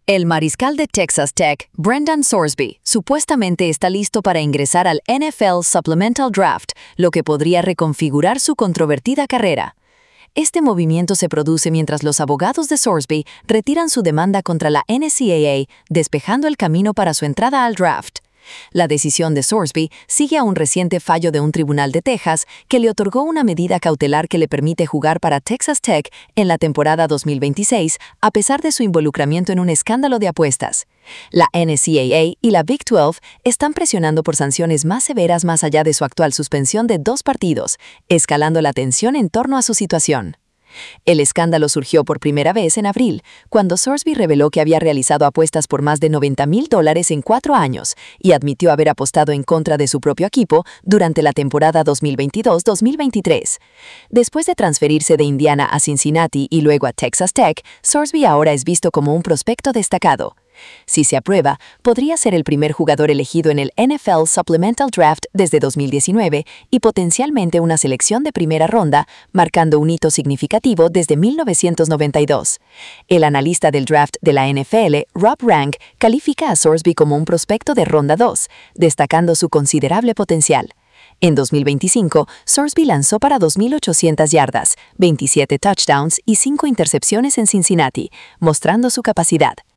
El mariscal de Texas Tech, Brendan Sorsby, supuestamente está listo para ingresar al NFL Supplemental Draft, lo que podría reconfigurar su controvertida carrera. Este movimiento se produce mientras los abogados de Sorsby retiran su demanda contra la NCAA, despejando el camino para su entrada al draft. La decisión de Sorsby sigue a un reciente fallo de un tribunal de Texas que le otorgó una medida cautelar que le permite jugar para Texas Tech en la temporada 2026, a pesar de su involucramiento en un escándalo de apuestas. La NCAA y la Big 12 están presionando por sanciones más severas más allá de su actual suspensión de 2 partidos, escalando la tensión en torno a su situación. El escándalo surgió por primera vez en abril, cuando Sorsby reveló que había realizado apuestas por más de $90,000 en 4 años y admitió haber apostado en contra de su propio equipo durante la temporada 2022-2023. Después de transferirse de Indiana a Cincinnati y luego a Texas Tech, Sorsby ahora es visto como un prospecto destacado. Si se aprueba, podría ser el primer jugador elegido en el NFL Supplemental Draft desde 2019 y potencialmente una selección de primera ronda, marcando un hito significativo desde 1992. El analista del draft de la NFL, Rob Rank, califica a Sorsby como un prospecto de ronda 2, destacando su considerable potencial. En 2025, Sorsby lanzó para 2,800 yardas, 27 touchdowns y 5 intercepciones en Cincinnati, mostrando su capacidad.